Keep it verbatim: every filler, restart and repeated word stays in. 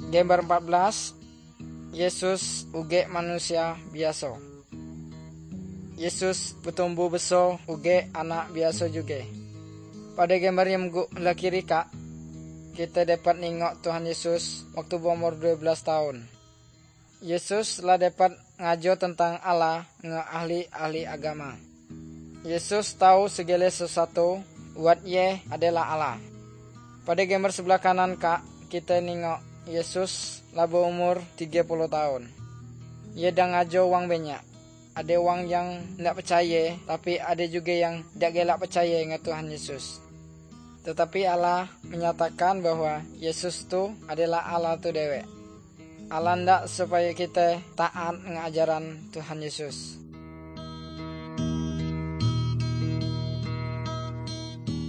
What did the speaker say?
Gambar empat belas, Yesus uge manusia biasa. Yesus bertumbuh besar uge anak biasa juga. Pada gambar yang belah kiri kak, kita dapat nengok Tuhan Yesus waktu berumur dua belas tahun. Yesus lah dapat ngajar tentang Allah dengan ahli-ahli agama. Yesus tahu segala sesuatu buat ye adalah Allah. Pada gambar sebelah kanan kak, kita nengok Yesus lah berumur tiga puluh tahun. Ye dah ngajar orang banyak. Ada orang yang tidak percaya, tapi ada juga yang tidak gelak percaya dengan Tuhan Yesus. Tetapi Allah menyatakan bahwa Yesus tu adalah Allah tu dewek. Allah tidak supaya kita taat dengan ajaran Tuhan Yesus.